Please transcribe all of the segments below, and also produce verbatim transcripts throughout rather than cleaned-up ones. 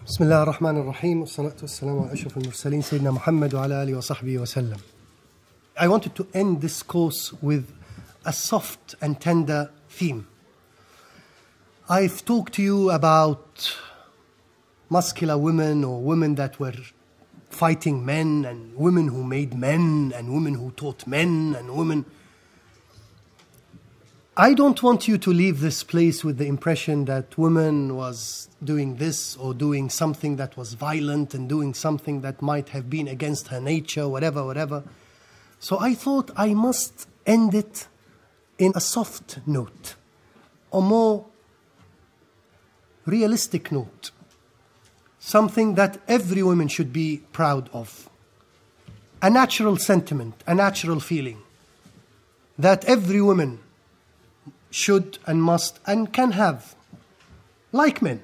بسم الله الرحمن الرحيم والصلاة والسلام على أشرف المرسلين سيدنا محمد وعلى آله وصحبه وسلم. I wanted to end this course with a soft and tender theme. I've talked to you about muscular women or women that were fighting men and women who made men and women who taught men and women. I don't want you to leave this place with the impression that woman was doing this or doing something that was violent and doing something that might have been against her nature, whatever, whatever. So I thought I must end it in a soft note, a more realistic note, something that every woman should be proud of, a natural sentiment, a natural feeling that every woman should and must and can have, like men.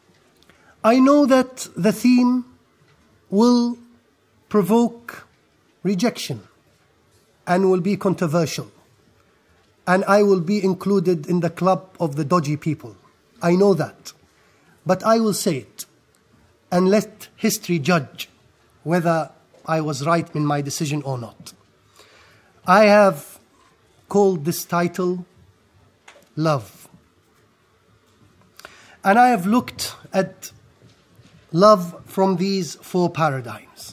I know that the theme will provoke rejection and will be controversial, and I will be included in the club of the dodgy people. I know that. But I will say it, and let history judge whether I was right in my decision or not. I have called this title Love. And I have looked at love from these four paradigms.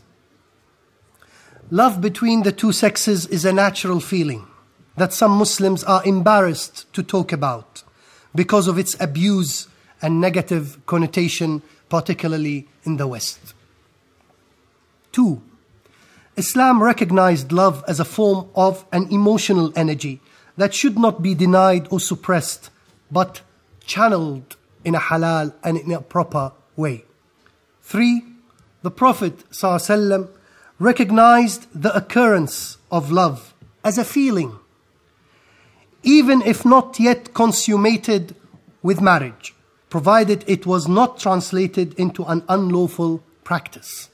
Love between the two sexes is a natural feeling that some Muslims are embarrassed to talk about because of its abuse and negative connotation, particularly in the West. Two, Islam recognized love as a form of an emotional energy that should not be denied or suppressed, but channeled in a halal and in a proper way. Three, the Prophet ﷺ recognized the occurrence of love as a feeling, even if not yet consummated with marriage, provided it was not translated into an unlawful practice.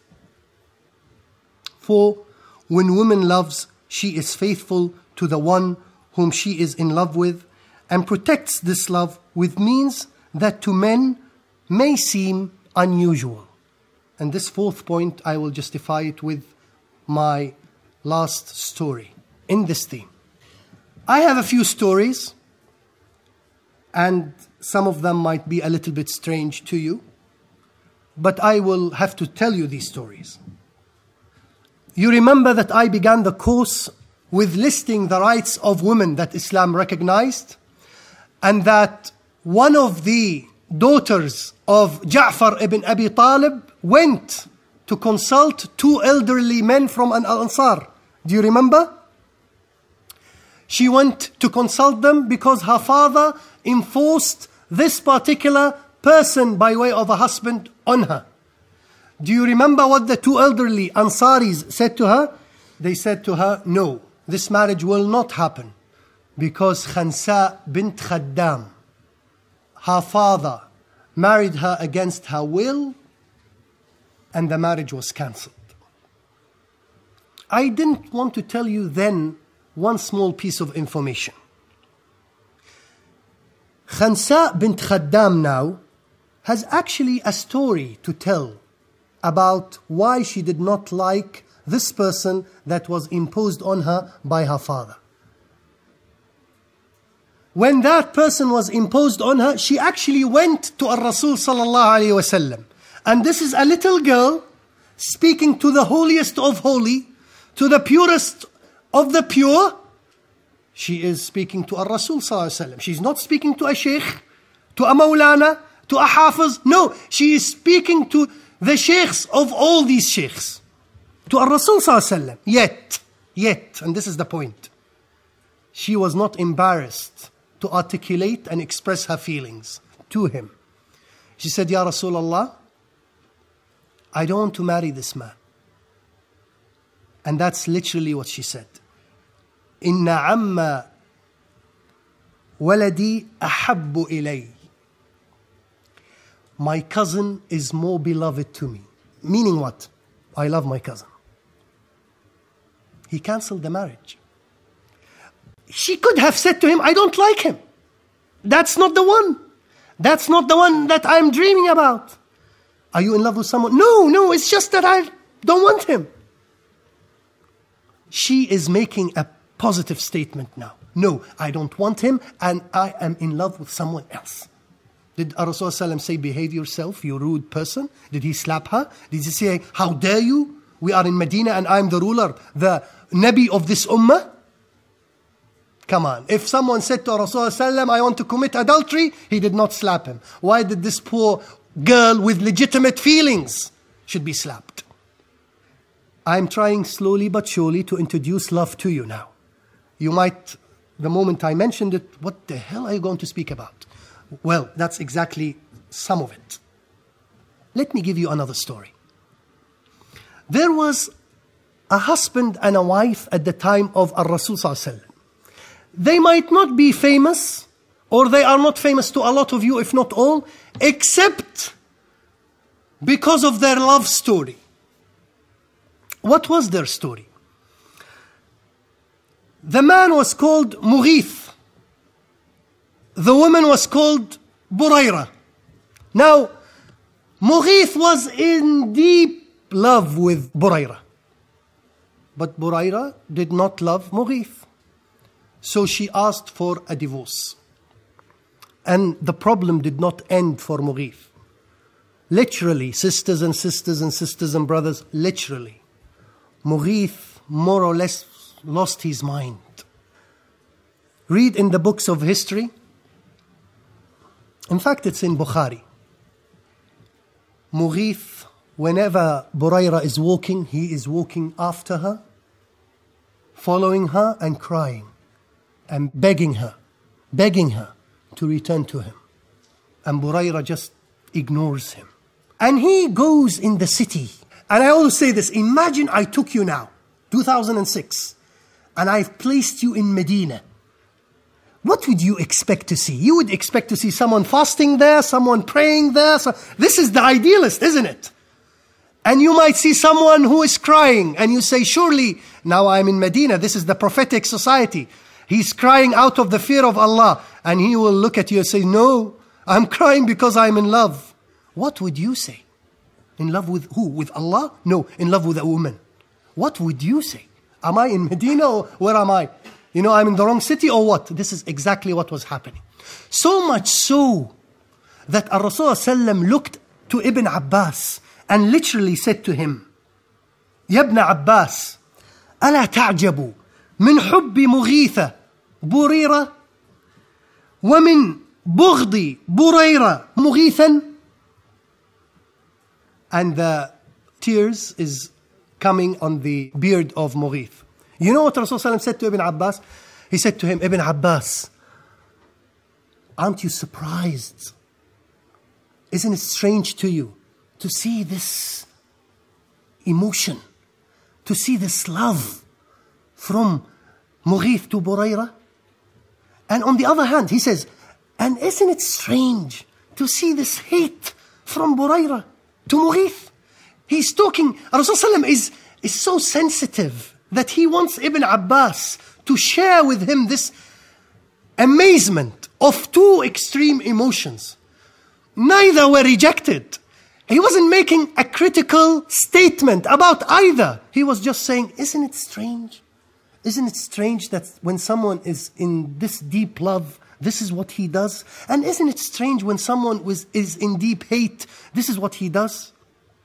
Four, when woman loves, she is faithful to the one whom she is in love with, and protects this love with means that to men may seem unusual. And this fourth point, I will justify it with my last story in this theme. I have a few stories, and some of them might be a little bit strange to you, but I will have to tell you these stories. You remember that I began the course with listing the rights of women that Islam recognized, and that one of the daughters of Ja'far ibn Abi Talib went to consult two elderly men from an Ansar. Do you remember? She went to consult them because her father enforced this particular person by way of a husband on her. Do you remember what the two elderly Ansaris said to her? They said to her, no, this marriage will not happen because Khansa bint Khaddam, her father, married her against her will, and the marriage was cancelled. I didn't want to tell you then one small piece of information. Khansa bint Khaddam now has actually a story to tell about why she did not like this person that was imposed on her by her father. When that person was imposed on her, she actually went to Ar-Rasul sallallahu alayhi wasallam. And this is a little girl speaking to the holiest of holy, to the purest of the pure. She is speaking to Ar-Rasul sallallahu alayhi wasallam. She's not speaking to a sheikh, to a maulana, to a hafiz. No, she is speaking to the sheikhs of all these sheikhs. To Ar-Rasul sallallahu alayhi wasallam. Yet, yet, and this is the point, she was not embarrassed to articulate and express her feelings to him. She said, Ya Rasulullah, I don't want to marry this man. And that's literally what she said. Inna amma waladi ahabbu ilay. My cousin is more beloved to me. Meaning what? I love my cousin. He cancelled the marriage. She could have said to him, I don't like him. That's not the one. That's not the one that I'm dreaming about. Are you in love with someone? No, no, it's just that I don't want him. She is making a positive statement now. No, I don't want him and I am in love with someone else. Did Rasulullah say, behave yourself, you rude person? Did he slap her? Did he say, how dare you? We are in Medina and I'm the ruler, the Nabi of this ummah? Come on. If someone said to Rasulullah, I want to commit adultery, he did not slap him. Why did this poor girl with legitimate feelings should be slapped? I'm trying slowly but surely to introduce love to you now. You might, the moment I mentioned it, what the hell are you going to speak about? Well, that's exactly some of it. Let me give you another story. There was a husband and a wife at the time of Ar-Rasul Sallallahu Alaihi Wasallam. They might not be famous, or they are not famous to a lot of you, if not all, except because of their love story. What was their story? The man was called Mughith. The woman was called Burayra. Now, Mughith was in deep love with Burayra. But Burayra did not love Mughith. So she asked for a divorce. And the problem did not end for Mughith. Literally, sisters and sisters and sisters and brothers, literally. Mughith more or less lost his mind. Read in the books of history. In fact, it's in Bukhari. Mughith, whenever Burayra is walking, he is walking after her, following her and crying and begging her, begging her to return to him. And Burayra just ignores him. And he goes in the city. And I always say this, imagine I took you now, two thousand six, and I've placed you in Medina. What would you expect to see? You would expect to see someone fasting there, someone praying there. So this is the idealist, isn't it? And you might see someone who is crying, and you say, surely, now I'm in Medina, this is the prophetic society. He's crying out of the fear of Allah. And he will look at you and say, no, I'm crying because I'm in love. What would you say? In love with who? With Allah? No, in love with a woman. What would you say? Am I in Medina or where am I? You know, I'm in the wrong city or what? This is exactly what was happening. So much so that Rasulullah looked to Ibn Abbas and literally said to him, Ya ibn Abbas, ألا تعجب من حب مغيثة بريرة ومن بغض بريرة مغيثا. And the tears is coming on the beard of Mughith. You know what Rasulullah said to Ibn Abbas? He said to him, Ibn Abbas, aren't you surprised? Isn't it strange to you to see this emotion, to see this love from Mughith to Burayra? And on the other hand, he says, and isn't it strange to see this hate from Burayra to Mughith? He's talking, Rasulullah is, is so sensitive that he wants Ibn Abbas to share with him this amazement of two extreme emotions. Neither were rejected. He wasn't making a critical statement about either. He was just saying, isn't it strange? Isn't it strange that when someone is in this deep love, this is what he does? And isn't it strange when someone was, is in deep hate, this is what he does?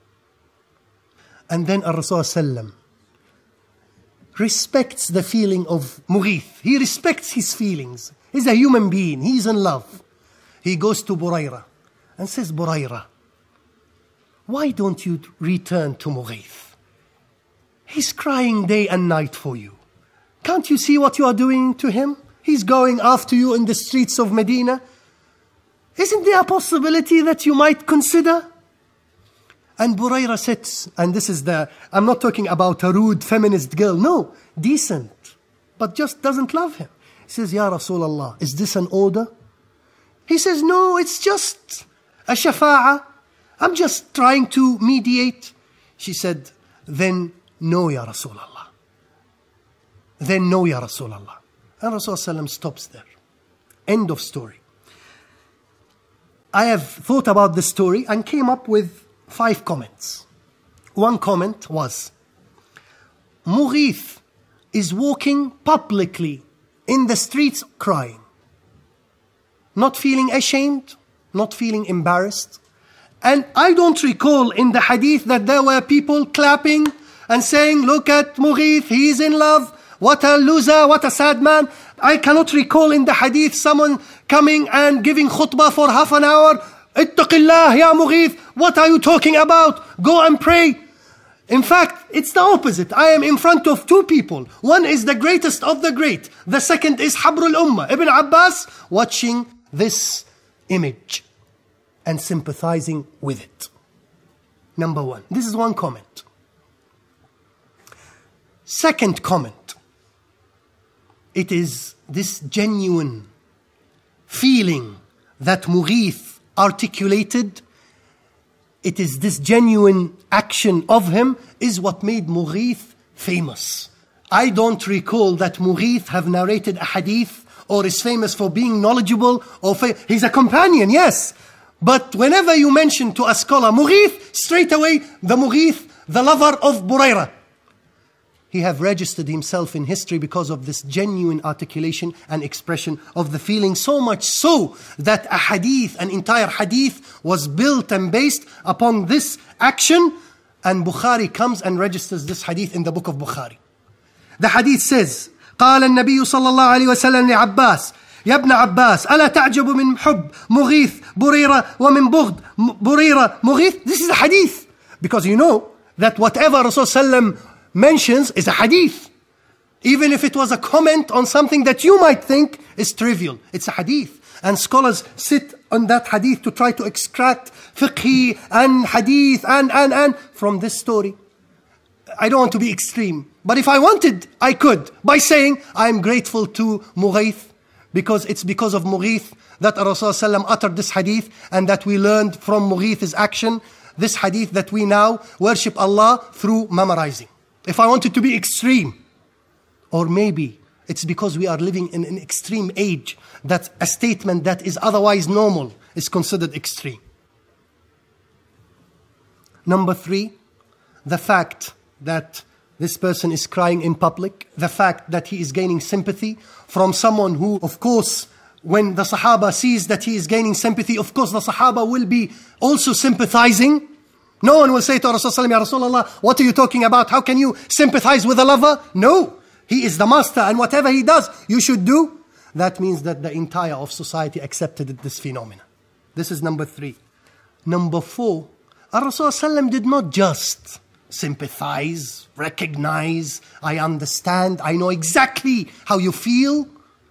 And then Rasulullah respects the feeling of Mughith. He respects his feelings. He's a human being. He's in love. He goes to Burayra and says, Burayra, why don't you return to Mughith? He's crying day and night for you. Can't you see what you are doing to him? He's going after you in the streets of Medina. Isn't there a possibility that you might consider? And Burayra sits, and this is the, I'm not talking about a rude feminist girl, no, decent, but just doesn't love him. He says, Ya Rasulullah, is this an order? He says, no, it's just a shafa'ah. I'm just trying to mediate. She said, then no, Ya Rasulullah. Then no, Ya Rasulullah. And Rasulullah stops there. End of story. I have thought about this story and came up with five comments. One comment was, Mughith is walking publicly in the streets crying, not feeling ashamed, not feeling embarrassed. And I don't recall in the hadith that there were people clapping and saying, look at Mughith, he's in love, what a loser, what a sad man. I cannot recall in the hadith someone coming and giving khutbah for half an hour. Ittaqillah ya Mughith, what are you talking about? Go and pray. In fact, it's the opposite. I am in front of two people. One is the greatest of the great. The second is Habrul Ummah, Ibn Abbas, watching this image and sympathizing with it. Number one. This is one comment. Second comment. It is this genuine feeling that Mughith articulated. It is this genuine action of him is what made Mughith famous. I don't recall that Mughith have narrated a hadith or is famous for being knowledgeable. Or fa- He's a companion, yes. But whenever you mention to a scholar Mughith, straight away the Mughith, the lover of Burayra. He have registered himself in history because of this genuine articulation and expression of the feeling, so much so that a hadith, an entire hadith was built and based upon this action, and Bukhari comes and registers this hadith in the book of Bukhari. The hadith says, قال النبي صلى الله عليه وسلم لعباس يا ابن عباس ألا تعجب من حب مغيث بريرة ومن بغض بريرة مغيث. This is a hadith, because you know that whatever Rasulullah mentions is a hadith. Even if it was a comment on something that you might think is trivial, it's a hadith. And scholars sit on that hadith to try to extract fiqh and hadith and, and, and from this story. I don't want to be extreme, but if I wanted, I could, by saying, I'm grateful to Mughith, because it's because of Mughith that Rasulullah uttered this hadith, and that we learned from Mughith's action, this hadith that we now worship Allah through memorizing. If I wanted to be extreme, or maybe it's because we are living in an extreme age that a statement that is otherwise normal is considered extreme. Number three, the fact that this person is crying in public, the fact that he is gaining sympathy from someone who, of course, when the Sahaba sees that he is gaining sympathy, of course the Sahaba will be also sympathizing. No one will say to Rasulullah, Ya Rasulullah, what are you talking about? How can you sympathize with a lover? No, he is the master, and whatever he does, you should do. That means that the entire of society accepted this phenomenon. This is number three. Number four, Rasulullah did not just sympathize, recognize, I understand, I know exactly how you feel.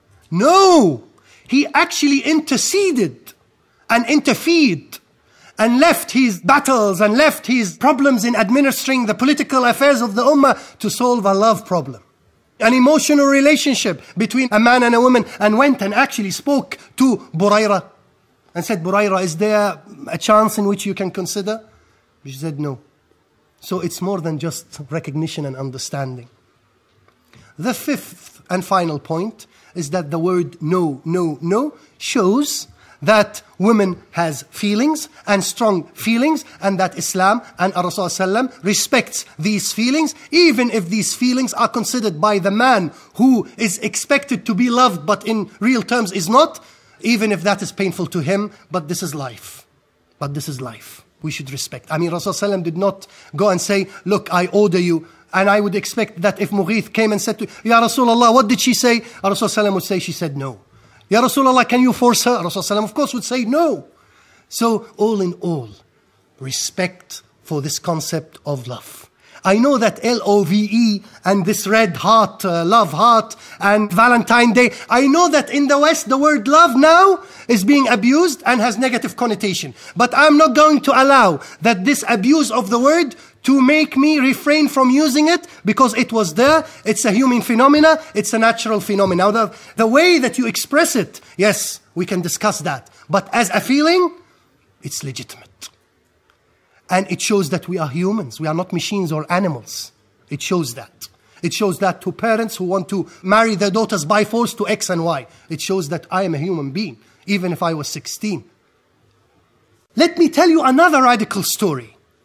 No, he actually interceded and interfered and left his battles and left his problems in administering the political affairs of the ummah to solve a love problem. An emotional relationship between a man and a woman, and went and actually spoke to Burayra and said, Burayra, is there a chance in which you can consider? She said, no. So it's more than just recognition and understanding. The fifth and final point is that the word no, no, no shows that women has feelings and strong feelings, and that Islam and Rasulullah respects these feelings, even if these feelings are considered by the man who is expected to be loved but in real terms is not, even if that is painful to him, but this is life. But this is life. We should respect. I mean, Rasulullah did not go and say, look, I order you. And I would expect that if Mughith came and said to Ya Rasulullah, what did she say? Rasulullah would say, she said no. Ya Rasulullah, can you force her? Rasulullah of course would say no. So all in all, respect for this concept of love. I know that L O V E and this red heart, uh, love heart, and Valentine Day, I know that in the West the word love now is being abused and has negative connotation. But I'm not going to allow that this abuse of the word to make me refrain from using it, because it was there, it's a human phenomena, it's a natural phenomena. Now the, the way that you express it, yes, we can discuss that. But as a feeling, it's legitimate. And it shows that we are humans. We are not machines or animals. It shows that. It shows that to parents who want to marry their daughters by force to X and Y. It shows that I am a human being, even if I was sixteen. Let me tell you another radical story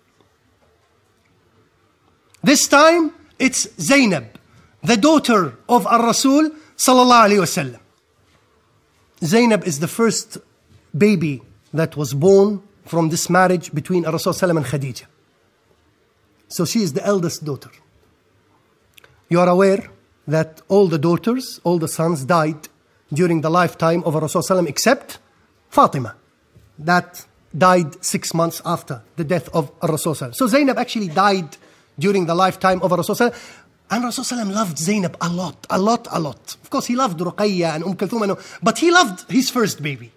This time, it's Zainab, the daughter of Ar-Rasul sallallahu alayhi wasallam. Zainab is the first baby that was born from this marriage between Ar-Rasul sallallahu alayhi wasallam and Khadija. So she is the eldest daughter. You are aware that all the daughters, all the sons died during the lifetime of Ar-Rasul sallallahu alayhi wasallam except Fatima. That died six months after the death of Ar-Rasul sallallahu alayhi wasallam. So Zainab actually died during the lifetime of Ar-Rasul sallallahu alayhi wasallam. And Rasul sallallahu alayhi wasallam loved Zainab a lot, a lot, a lot. Of course, he loved Ruqayya and Umm Kulthum, but he loved his first baby.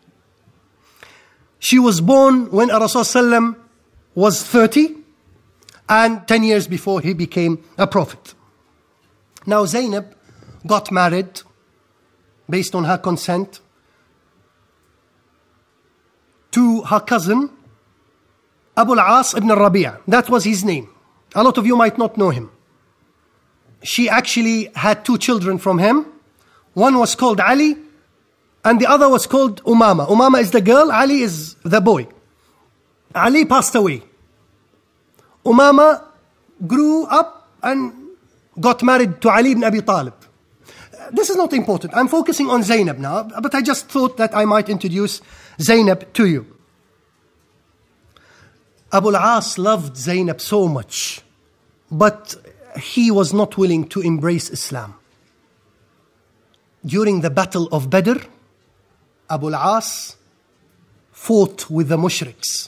She was born when Rasul sallallahu alayhi wasallam was thirty and ten years before he became a prophet. Now Zainab got married based on her consent to her cousin Abu al-As ibn al-Rabi'a. That was his name. A lot of you might not know him. She actually had two children from him. One was called Ali and the other was called Umama. Umama is the girl, Ali is the boy. Ali passed away. Umama grew up and got married to Ali ibn Abi Talib. This is not important. I'm focusing on Zainab now, but I just thought that I might introduce Zainab to you. Abu al-As loved Zainab so much, but he was not willing to embrace Islam. During the battle of Badr, Abu al-As fought with the mushriks.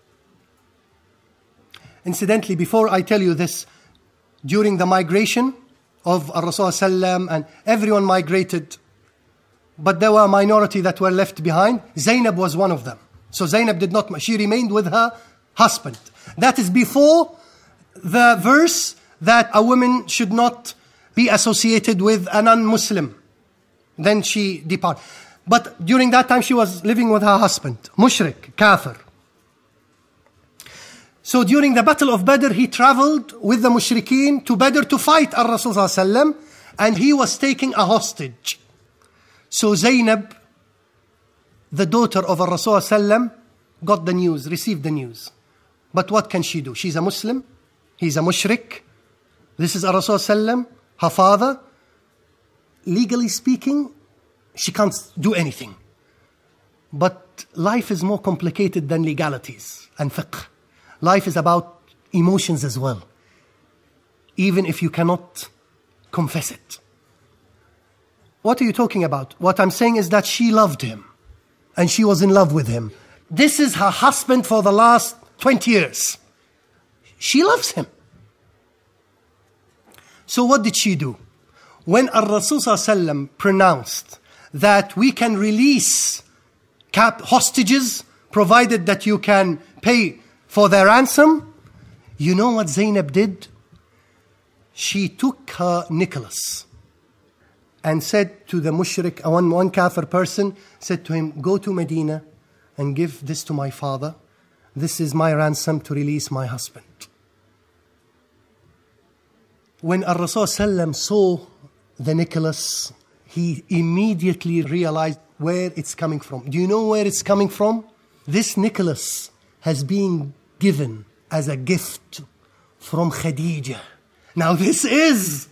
Incidentally, before I tell you this, during the migration of Ar-Rasul sallam and everyone migrated, but there were a minority that were left behind. Zainab was one of them. So Zainab did not, she remained with her husband. That is before the verse that a woman should not be associated with a non-Muslim. Then she departed. But during that time she was living with her husband, mushrik, kafir. So during the battle of Badr, he traveled with the mushrikeen to Badr to fight Ar-Rasul sallallahu, and he was taking a hostage. So Zainab, the daughter of Ar-Rasul sallallahu, got the news, received the news. But what can she do? She's a Muslim, he's a mushrik. This is Ar-Rasul sallallahu, her father. Legally speaking, she can't do anything. But life is more complicated than legalities and fiqh. Life is about emotions as well, even if you cannot confess it. What are you talking about? What I'm saying is that she loved him and she was in love with him. This is her husband for the last twenty years. She loves him. So what did she do? When Ar-Rasul sallallahu alaihi wasallam pronounced that we can release cap hostages provided that you can pay for their ransom, you know what Zainab did? She took her necklace and said to the mushrik, one, one kafir person, said to him, go to Medina and give this to my father. This is my ransom to release my husband. When Ar-Rasul sallam saw the necklace, he immediately realized where it's coming from. Do you know where it's coming from? This necklace has been given as a gift from Khadija. Now this is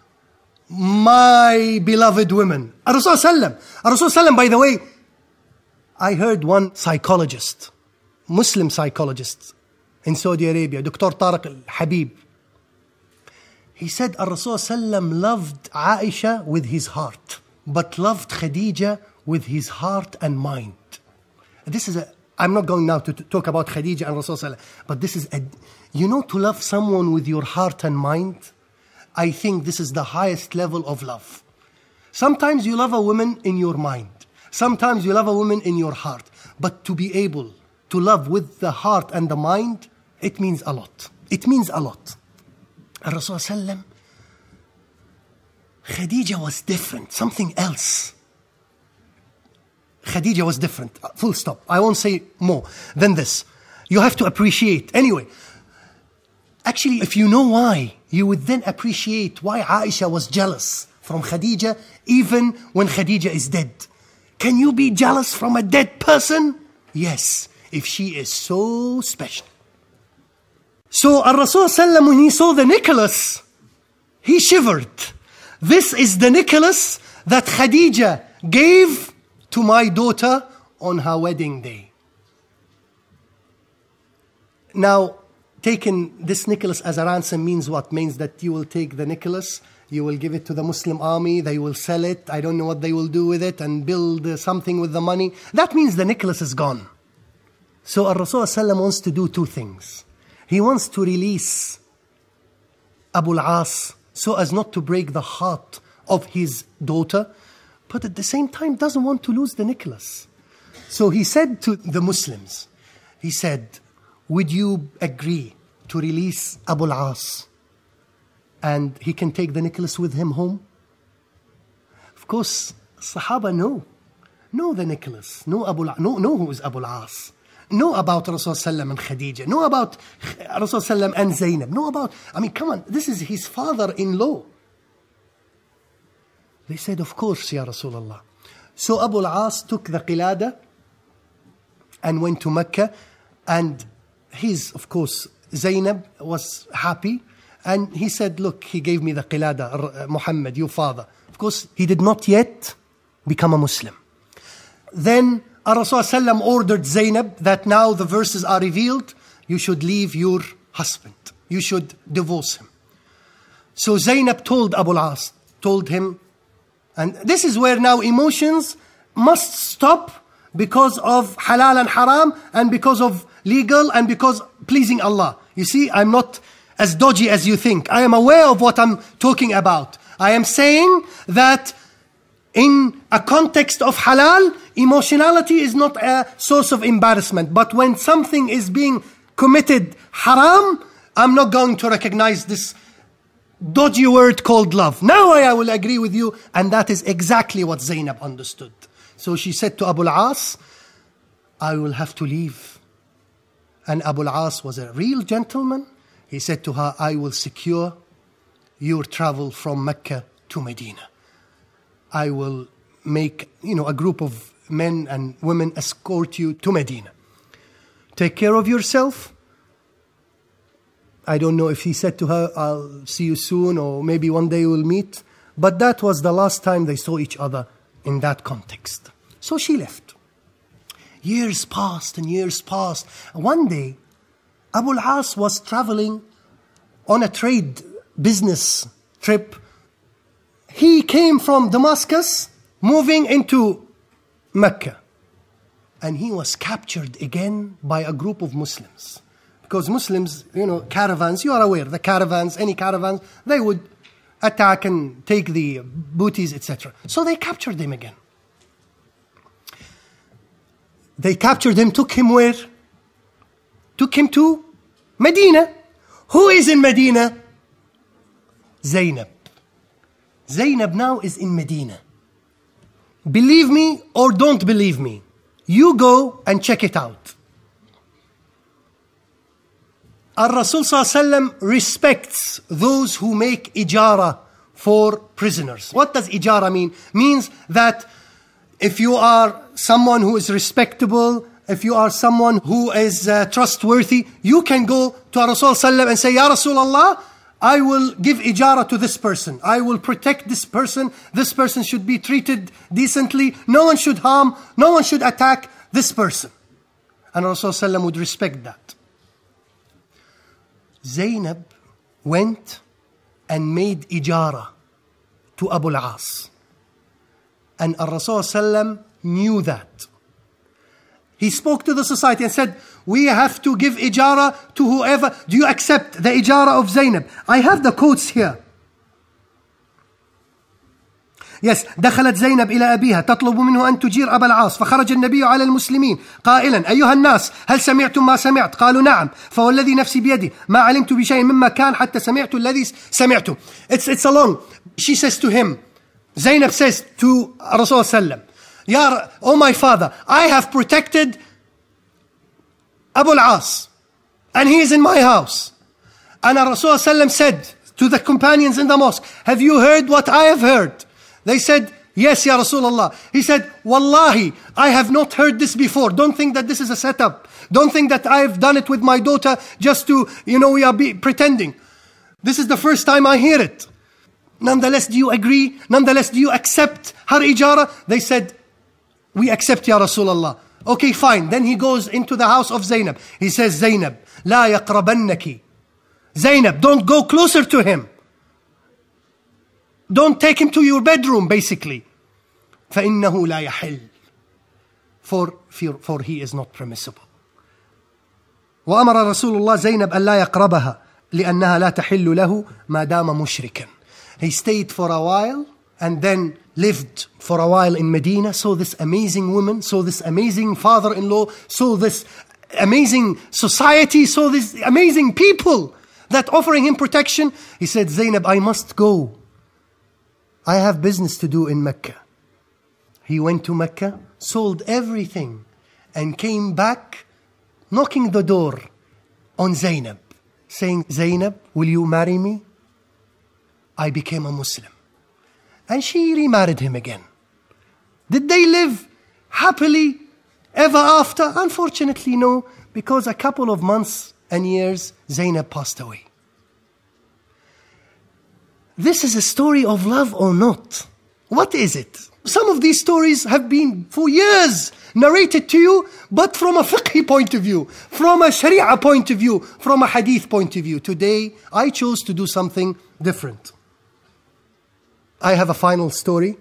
my beloved woman. Ar-Rasul sallam. Ar-Rasul sallam, by the way, I heard one psychologist, Muslim psychologist in Saudi Arabia, Doctor Tariq al-Habib. He said Ar-Rasul sallam loved Aisha with his heart, but loved Khadija with his heart and mind. This is a, I'm not going now to talk about Khadija and Rasul sallam, but this is a, you know, to love someone with your heart and mind, I think this is the highest level of love. Sometimes you love a woman in your mind. Sometimes you love a woman in your heart. But to be able to love with the heart and the mind, it means a lot. It means a lot. Rasul sallam, Khadija was different, something else. Khadija was different, full stop. I won't say more than this. You have to appreciate. Anyway, actually, if you know why, you would then appreciate why Aisha was jealous from Khadija even when Khadija is dead. Can you be jealous from a dead person? Yes, if she is so special. So Ar-Rasul sallam, when he saw the necklace, he shivered. This is the necklace that Khadija gave to my daughter on her wedding day. Now, taking this necklace as a ransom means what? Means that you will take the necklace, you will give it to the Muslim army, they will sell it, I don't know what they will do with it, and build uh, something with the money. That means the necklace is gone. So Ar-Rasul sallam wants to do two things. He wants to release Abu al-As so as not to break the heart of his daughter, but at the same time doesn't want to lose the necklace. So he said to the Muslims, he said, would you agree to release Abu al-As and he can take the necklace with him home? Of course, Sahaba know. Know the necklace. Know, Abu, know, know who is Abu al-As. Know about Rasul Sallam and Khadija. Know about Rasul Sallam and Zainab. Know about, I mean, come on, this is his father-in-law. They said, of course, Ya Rasulullah. So Abu al-As took the qilada and went to Mecca, and his, of course, Zainab was happy, and he said, look, he gave me the qilada, Muhammad, your father. Of course, he did not yet become a Muslim. Then Rasul Sallam ordered Zainab that now the verses are revealed, you should leave your husband. You should divorce him. So Zainab told Abu al-As, told him, and this is where now emotions must stop because of halal and haram, and because of legal, and because pleasing Allah. You see, I'm not as dodgy as you think. I am aware of what I'm talking about. I am saying that in a context of halal, emotionality is not a source of embarrassment. But when something is being committed haram, I'm not going to recognize this dodgy word called love. Now I will agree with you, and that is exactly what Zainab understood. So she said to Abu al-As, I will have to leave. And Abu al-As was a real gentleman. He said to her, I will secure your travel from Mecca to Medina. I will make, you know, a group of men and women escort you to Medina. Take care of yourself. I don't know if he said to her, I'll see you soon, or maybe one day we'll meet. But that was the last time they saw each other in that context. So she left. Years passed and years passed. One day, Abu al-As was traveling on a trade business trip. He came from Damascus, moving into Mecca. And he was captured again by a group of Muslims. Because Muslims, you know, caravans, you are aware, the caravans, any caravans, they would attack and take the booties, et cetera. So they captured him again. They captured him, took him where? Took him to Medina. Who is in Medina? Zainab. Zainab now is in Medina. Believe me or don't believe me, you go and check it out. Ar-Rasul Sallallahu respects those who make ijara for prisoners. What does ijara mean? Means that if you are someone who is respectable, if you are someone who is uh, trustworthy, you can go to Ar-Rasul Sallallahu and say, Ya Rasulullah, I will give ijara to this person. I will protect this person. This person should be treated decently. No one should harm, no one should attack this person. And Rasul Sallallahu would respect that. Zainab went and made ijara to Abu al-As. And Rasul Sallallahu knew that. He spoke to the society and said, we have to give ijara to whoever. Do you accept the ijara of Zainab? I have the quotes here. Yes, دخلت زينب إلى أبيها تطلب منه أن تجير أبا العاص فخرج النبي على المسلمين قائلا أيها الناس هل سمعتم ما سمعت قالوا نعم فوالذي نفسي بيدي ما علمت بشيء مما كان حتى سمعت الذي سمعته. It's, it's a long. She says to him, Zainab says to Rasul Sallam, Ya, oh my father, I have protected Abu al-As and he is in my house. And Rasul Sallam said to the companions in the mosque, have you heard what I have heard? They said, Yes, Ya Rasulullah. He said, Wallahi, I have not heard this before. Don't think that this is a setup. Don't think that I've done it with my daughter just to, you know, we are be pretending. This is the first time I hear it. Nonetheless, do you agree? Nonetheless, do you accept her ijara? They said, we accept, Ya Rasulullah. Okay, fine. Then he goes into the house of Zainab. He says, Zainab, la yaqrabannaki. Zainab, don't go closer to him. Don't take him to your bedroom, basically. فَإِنَّهُ لَا يَحِلُّ. For, for he is not permissible. وأمر رسول الله زينب أن لا يقربها لأنها لا تحل له ما دام مشركا. He stayed for a while and then lived for a while in Medina, saw this amazing woman, saw this amazing father-in-law, saw this amazing society, saw these amazing people that offering him protection. He said, Zainab, I must go. I have business to do in Mecca. He went to Mecca, sold everything, and came back knocking the door on Zainab, saying, Zainab, will you marry me? I became a Muslim. And she remarried him again. Did they live happily ever after? Unfortunately, no, because a couple of months and years, Zainab passed away. This is a story of love or not? What is it? Some of these stories have been for years narrated to you, but from a fiqh point of view, from a sharia point of view, from a hadith point of view. Today, I chose to do something different. I have a final story.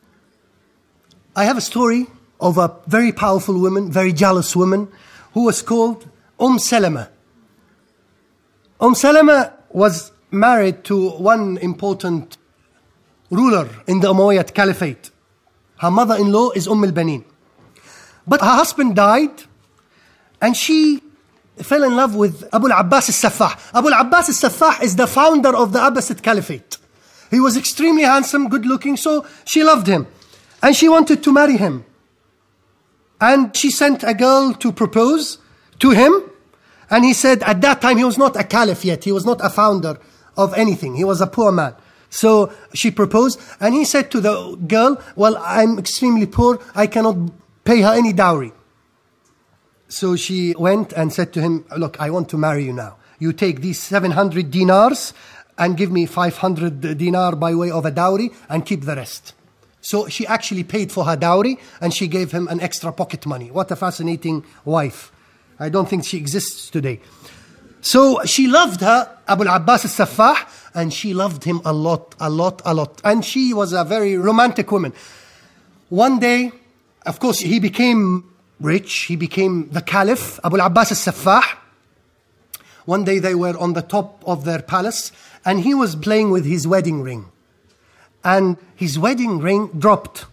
I have a story of a very powerful woman, very jealous woman, who was called Umm Salama. Umm Salama was married to one important ruler in the Umayyad Caliphate. Her mother-in-law is Umm al-Banin. But her husband died, and she fell in love with Abu al-Abbas al-Saffah. Abu al-Abbas al-Saffah is the founder of the Abbasid Caliphate. He was extremely handsome, good-looking, so she loved him. And she wanted to marry him. And she sent a girl to propose to him. And he said, at that time, he was not a caliph yet. He was not a founder of anything. He was a poor man. So she proposed, and he said to the girl, well, I'm extremely poor. I cannot pay her any dowry. So she went and said to him, look, I want to marry you now. You take these seven hundred dinars and give me five hundred dinar by way of a dowry and keep the rest. So she actually paid for her dowry and she gave him an extra pocket money. What a fascinating wife. I don't think she exists today. So she loved her, Abu al-Abbas al-Saffah, and she loved him a lot, a lot, a lot. And she was a very romantic woman. One day, of course, he became rich. He became the caliph, Abu al-Abbas al-Saffah. One day they were on the top of their palace, and he was playing with his wedding ring. And his wedding ring dropped.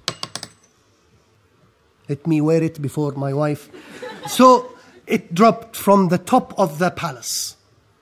Let me wear it before my wife. So it dropped from the top of the palace.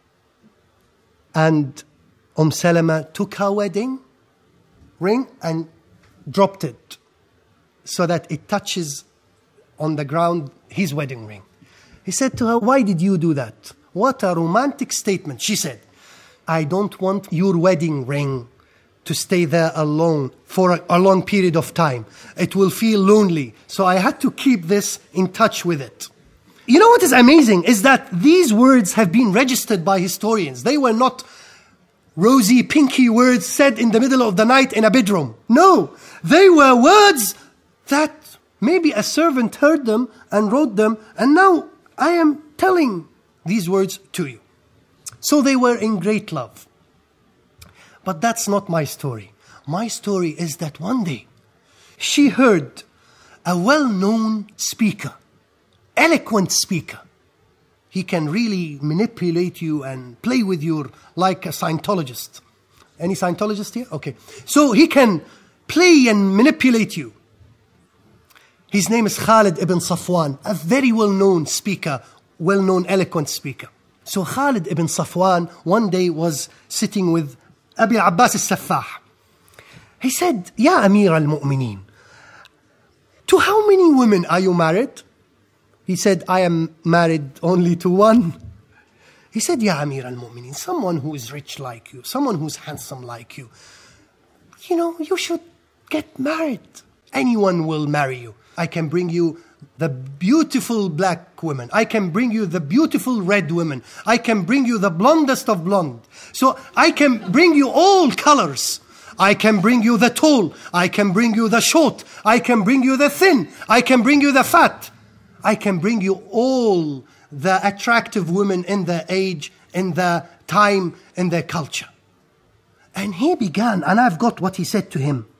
And Umm Salama took her wedding ring and dropped it so that it touches on the ground his wedding ring. He said to her, why did you do that? What a romantic statement. She said, I don't want your wedding ring to stay there alone for a, a long period of time. It will feel lonely. So I had to keep this in touch with it. You know what is amazing is that these words have been registered by historians. They were not rosy, pinky words said in the middle of the night in a bedroom. No, they were words that maybe a servant heard them and wrote them, and now I am telling these words to you. So they were in great love. But that's not my story. My story is that one day she heard a well-known speaker, eloquent speaker. He can really manipulate you and play with you like a Scientologist. Any Scientologist here? Okay. So he can play and manipulate you. His name is Khalid ibn Safwan, a very well-known speaker, well-known eloquent speaker. So Khalid ibn Safwan one day was sitting with Abi Abbas al-Saffah. He said, Ya Amir al-Mu'mineen, to how many women are you married? He said, I am married only to one. He said, Ya Amir al-Mu'mineen, someone who is rich like you, someone who's handsome like you, you know, you should get married. Anyone will marry you. I can bring you the beautiful black women. I can bring you the beautiful red women. I can bring you the blondest of blonde. So I can bring you all colors. I can bring you the tall. I can bring you the short. I can bring you the thin. I can bring you the fat. I can bring you all the attractive women in the age, in the time, in their culture. And he began, and I've got what he said to him.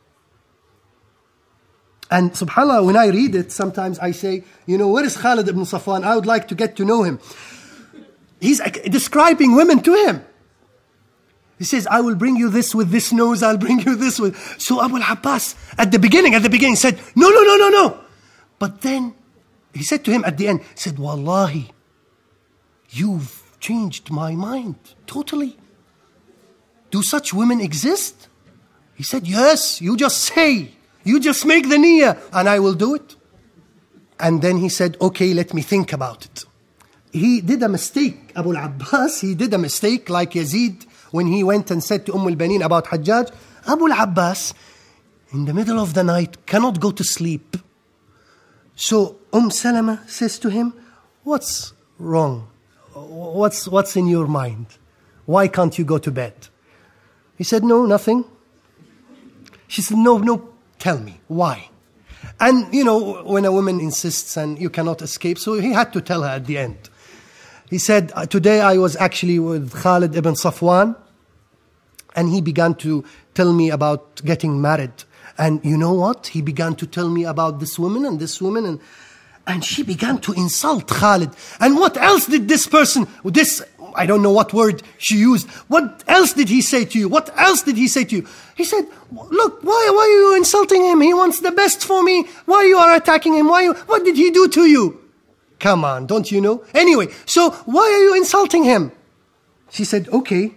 And subhanAllah, when I read it, sometimes I say, you know, where is Khalid ibn Safwan? I would like to get to know him. He's describing women to him. He says, I will bring you this with this nose, I'll bring you this with... So Abu al-Abbas, at the beginning, at the beginning, said, no, no, no, no, no. But then, he said to him at the end, he said, Wallahi, you've changed my mind, totally. Do such women exist? He said, yes, you just say, you just make the niyyah, and I will do it. And then he said, okay, let me think about it. He did a mistake, Abu al-Abbas, he did a mistake like Yazid, when he went and said to Umm al-Banin about Hajjaj. Abu al-Abbas, in the middle of the night, cannot go to sleep. So Umm Salama says to him, what's wrong? What's, what's in your mind? Why can't you go to bed? He said, no, nothing. She said, no, no, tell me, why? And, you know, when a woman insists and you cannot escape, so he had to tell her at the end. He said, today I was actually with Khalid ibn Safwan, and he began to tell me about getting married. And you know what? He began to tell me about this woman and this woman, and and she began to insult Khalid. And what else did this person, this, I don't know what word she used, what else did he say to you? What else did he say to you? He said, look, why, why are you insulting him? He wants the best for me. Why you are attacking him? Why you, what did he do to you? Come on, don't you know? Anyway, so why are you insulting him? She said, okay,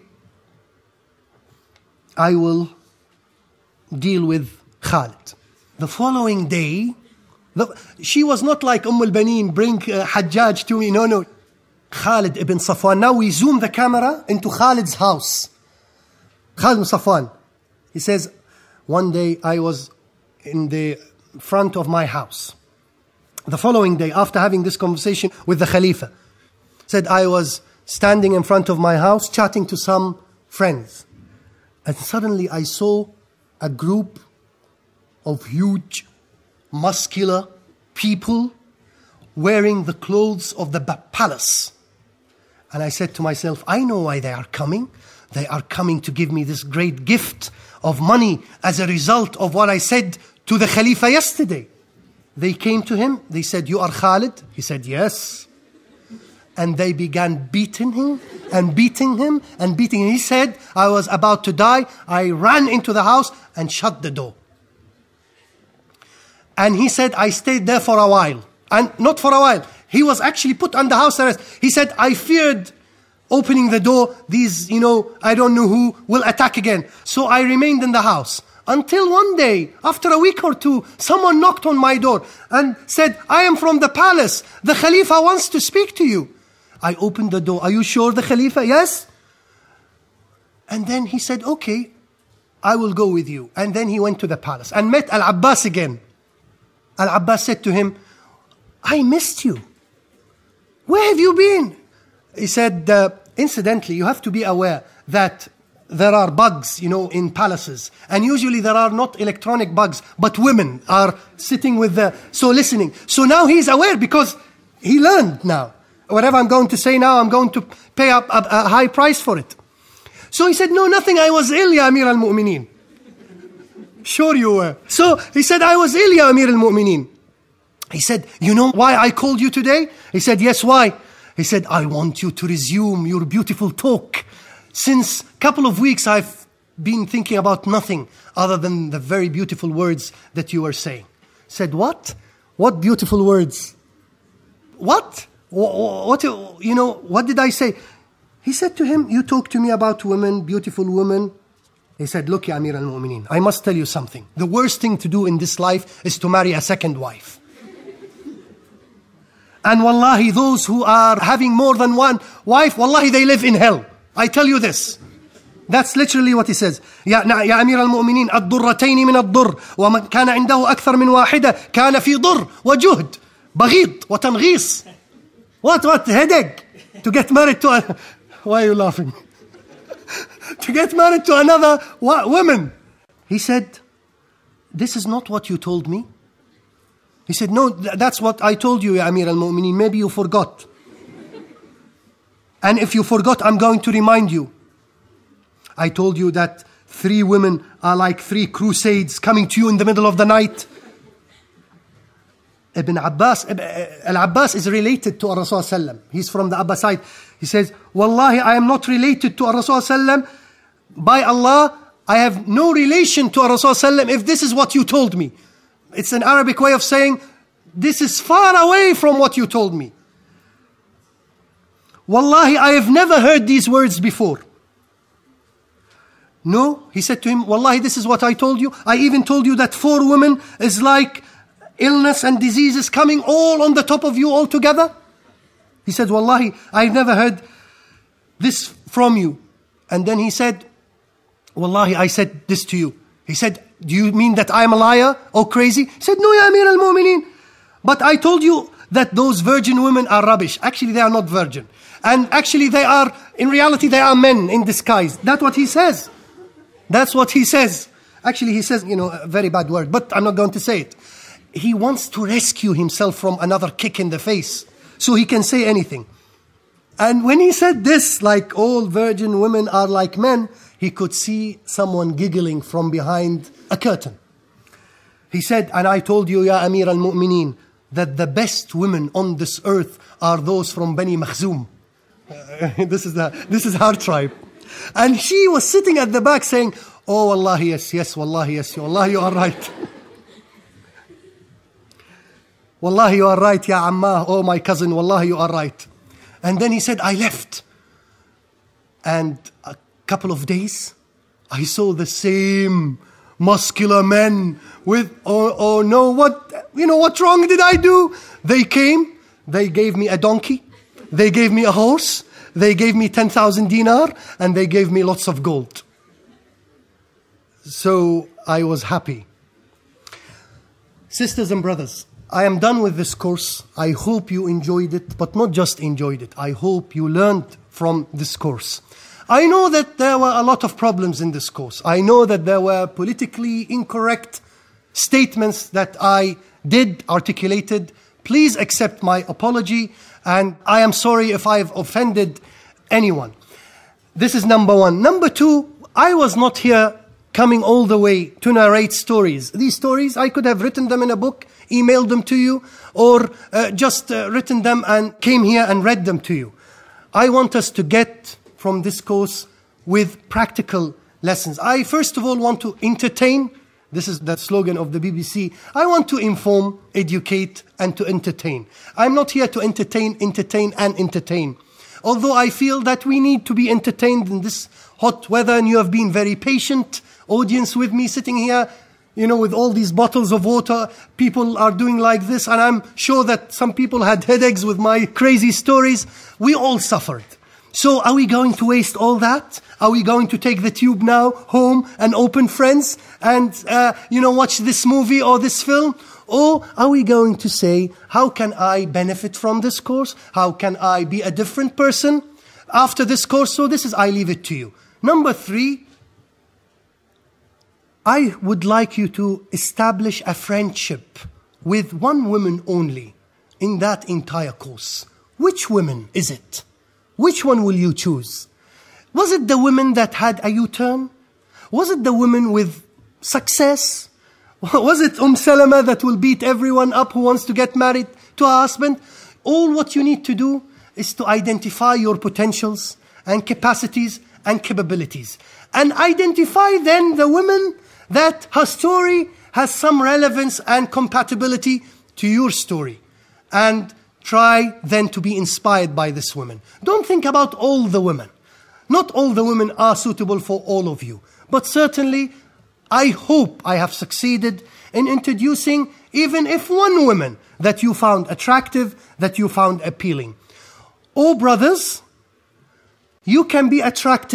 I will deal with Khalid. The following day, the, she was not like Umm al-Banin, bring uh, Hajjaj to me. No, no. Khalid ibn Safwan. Now we zoom the camera into Khalid's house. Khalid ibn Safwan. He says, one day I was in the front of my house. The following day, after having this conversation with the Khalifa, said I was standing in front of my house chatting to some friends. And suddenly I saw a group of huge, muscular people wearing the clothes of the palace. And I said to myself, I know why they are coming. They are coming to give me this great gift of money as a result of what I said to the Khalifa yesterday. They came to him, they said, you are Khalid? He said, yes. And they began beating him and beating him and beating him. He said, I was about to die. I ran into the house and shut the door. And he said, I stayed there for a while. And not for a while. He was actually put under house arrest. He said, I feared opening the door. These, you know, I don't know who will attack again. So I remained in the house. Until one day, after a week or two, someone knocked on my door and said, I am from the palace. The Khalifa wants to speak to you. I opened the door. Are you sure the Khalifa? Yes. And then he said, okay, I will go with you. And then he went to the palace and met Al-Abbas again. Al-Abbas said to him, I missed you. Where have you been? He said, uh, incidentally, you have to be aware that there are bugs, you know, in palaces. And usually there are not electronic bugs, but women are sitting with the, so listening. So now he's aware because he learned now. Whatever I'm going to say now, I'm going to pay up a, a high price for it. So he said, no, nothing, I was ill, ya Amir al-Mu'mineen. Sure you were. So he said, I was ill, ya Amir al-Mu'mineen. He said, you know why I called you today? He said, yes, why? He said, I want you to resume your beautiful talk. Since a couple of weeks, I've been thinking about nothing other than the very beautiful words that you were saying. Said, what? What beautiful words? What? What, you know, what did I say? He said to him, you talk to me about women, beautiful women. He said, look, ya Amir al-Mu'mineen, I must tell you something. The worst thing to do in this life is to marry a second wife. And wallahi, those who are having more than one wife, wallahi, they live in hell. I tell you this. That's literally what he says. يا يا أمير المؤمنين الضرتين من الضر ومن كان عنده أكثر من واحدة كان في ضر وجهد بغيض وتنغيص. What what headache to get married to a, why are you laughing? To get married to another woman. He said, this is not what you told me. He said, no, that's what I told you, Ya Amir al-Mu'mineen. Maybe you forgot. And if you forgot, I'm going to remind you. I told you that three women are like three crusades coming to you in the middle of the night. Ibn Abbas, Al-Abbas is related to Rasul sallam. He's from the Abbasid. He says, Wallahi, I am not related to Rasul sallam. By Allah, I have no relation to Rasul sallam if this is what you told me. It's an Arabic way of saying, this is far away from what you told me. Wallahi, I have never heard these words before. No, he said to him, Wallahi, this is what I told you. I even told you that four women is like illness and diseases coming all on the top of you all together. He said, Wallahi, I've never heard this from you. And then he said, Wallahi, I said this to you. He said, do you mean that I'm a liar or crazy? He said, no, Ya Amir al-Mu'mineen. But I told you that those virgin women are rubbish. Actually, they are not virgin. And actually, they are, in reality, they are men in disguise. That's what he says. That's what he says. Actually, he says, you know, a very bad word, but I'm not going to say it. He wants to rescue himself from another kick in the face so he can say anything. And when he said this, like all virgin women are like men, he could see someone giggling from behind a curtain. He said, and I told you, Ya Amir al-Mu'mineen, that the best women on this earth are those from Bani Makhzoom. Uh, this is the, this is our tribe. And she was sitting at the back saying, oh, Wallahi, yes, yes, Wallahi, yes, Wallahi, you are right. Wallahi, you are right, Ya Ammah, oh, my cousin, Wallahi, you are right. And then he said, I left. And a couple of days, I saw the same muscular men with, oh, oh no, what, you know, what wrong did I do? They came, they gave me a donkey, they gave me a horse, they gave me ten thousand dinar, and they gave me lots of gold. So I was happy. Sisters and brothers, I am done with this course. I hope you enjoyed it, but not just enjoyed it. I hope you learned from this course. I know that there were a lot of problems in this course. I know that there were politically incorrect statements that I did articulated. Please accept my apology, and I am sorry if I've offended anyone. This is number one. Number two, I was not here coming all the way to narrate stories. These stories, I could have written them in a book, emailed them to you, or uh, just uh, written them and came here and read them to you. I want us to get from this course with practical lessons. I first of all want to entertain. This is the slogan of the B B C. I want to inform, educate, and to entertain. I'm not here to entertain, entertain, and entertain. Although I feel that we need to be entertained in this hot weather, and you have been very patient, audience with me sitting here, you know, with all these bottles of water. People are doing like this, and I'm sure that some people had headaches with my crazy stories. We all suffered. So are we going to waste all that? Are we going to take the tube now home and open Friends and, uh, you know, watch this movie or this film? Or are we going to say, how can I benefit from this course? How can I be a different person after this course? So this is, I leave it to you. Number three, I would like you to establish a friendship with one woman only in that entire course. Which woman is it? Which one will you choose? Was it the woman that had a U-turn? Was it the woman with success? Was it Umm Salama that will beat everyone up who wants to get married to her husband? All what you need to do is to identify your potentials and capacities and capabilities. And identify then the woman that her story has some relevance and compatibility to your story. And try then to be inspired by this woman. Don't think about all the women. Not all the women are suitable for all of you. But certainly, I hope I have succeeded in introducing even if one woman that you found attractive, that you found appealing. Oh, brothers, you can be attracted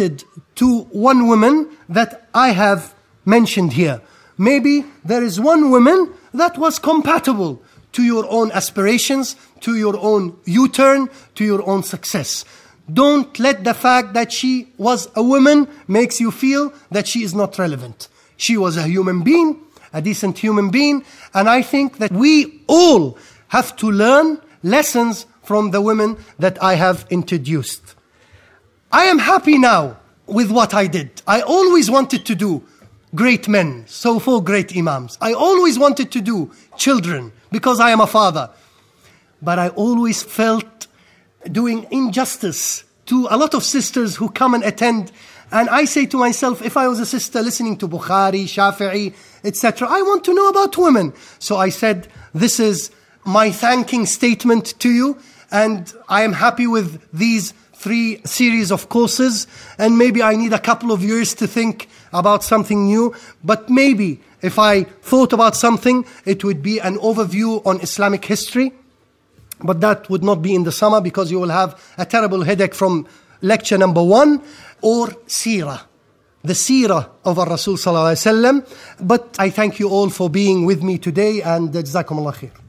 to one woman that I have mentioned here. Maybe there is one woman that was compatible to your own aspirations, to your own U-turn, to your own success. Don't let the fact that she was a woman makes you feel that she is not relevant. She was a human being, a decent human being, and I think that we all have to learn lessons from the women that I have introduced. I am happy now with what I did. I always wanted to do great men, so four great imams. I always wanted to do children because I am a father. But I always felt doing injustice to a lot of sisters who come and attend. And I say to myself, if I was a sister listening to Bukhari, Shafi'i, et cetera, I want to know about women. So I said, this is my thanking statement to you. And I am happy with these three series of courses. And maybe I need a couple of years to think about something new. But maybe if I thought about something, it would be an overview on Islamic history. But that would not be in the summer because you will have a terrible headache from lecture number one, or seerah, the seerah of our Rasul sallallahu alaihi wasallam. But I thank you all for being with me today, and jazakum Allah khair.